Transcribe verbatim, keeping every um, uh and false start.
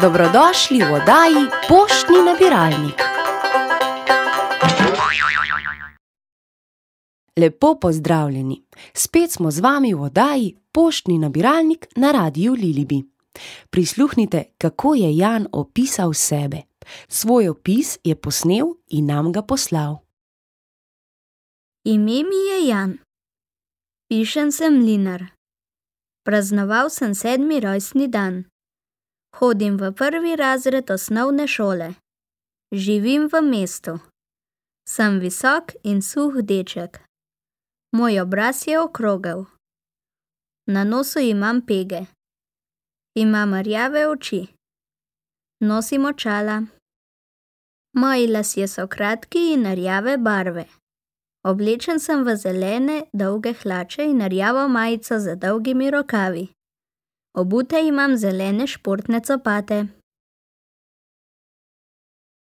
Dobrodošli v oddaji Poštni nabiralnik. Lepo pozdravljeni. Spet smo z vami v oddaji Poštni nabiralnik na Radiu Lilibi. Prisluhnite, kako je Jan opisal sebe. Svoj opis je posnel in nam ga poslal. Ime mi je Jan. Pišem se mlinar. Praznoval sem sedmi rojstni dan. Hodim v prvi razred osnovne šole. Živim v mestu. Sem visok in suh deček. Moj obraz je okrogel. Na nosu imam pege. Imam rjave oči. Nosim očala. Moji lasje so kratki in rjave barve. Oblečen sem v zelene, dolge hlače in rjavo majico z dolgimi rokavi. Obute imam zelene športne copate.